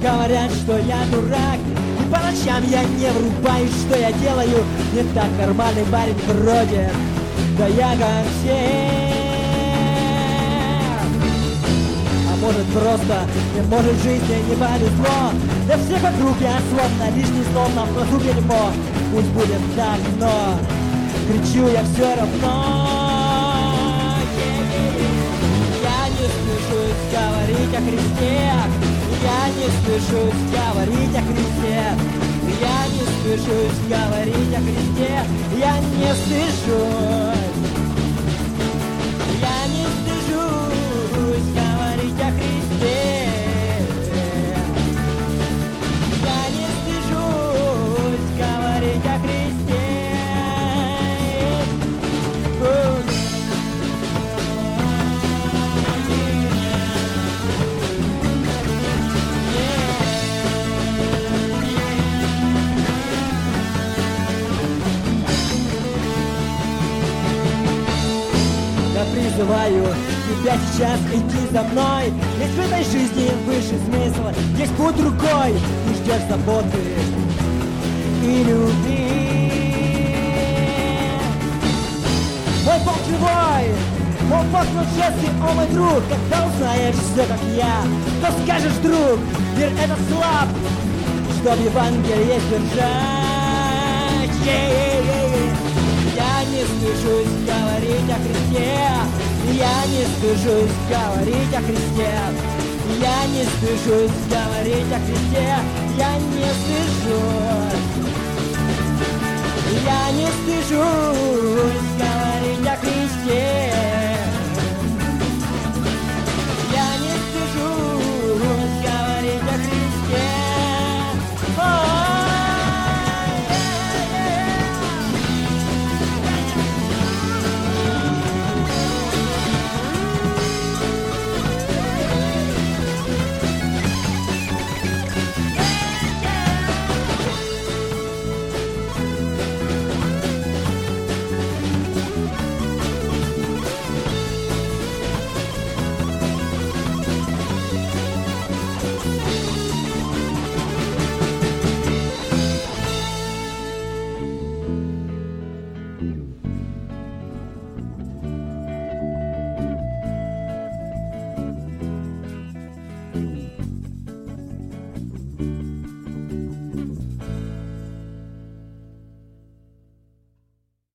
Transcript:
говорят, что я дурак. И по ночам я не врубаюсь, что я делаю не так. Нормальный парень вроде, да я как все. А может просто, не может в жизни не повезло. Для всех вокруг я словно лишний слов на вкусу дерьмо. Пусть будет так, но кричу я все равно. Я не спешусь говорить о Христе. Я не спешусь говорить о Христе. Я не спешусь говорить о Христе. Я не спешусь. Я не стыжусь говорить о Христе. Я не стыжусь говорить о Христе. Я призываю тебя сейчас идти за мной. Ведь в этой жизни выше смысла. Есть путь другой. Ты ждешь заботы и любви. Мой Бог живой, мой Бог молчастый, о мой друг. Когда узнаешь все, как я, то скажешь, друг, мир этот слаб, чтоб Евангелие держать. Я не стыжусь говорить о Христе. Я не стыжусь говорить о Христе. Я не стыжусь говорить о Христе. Я не стыжусь. Я не стыжусь говорить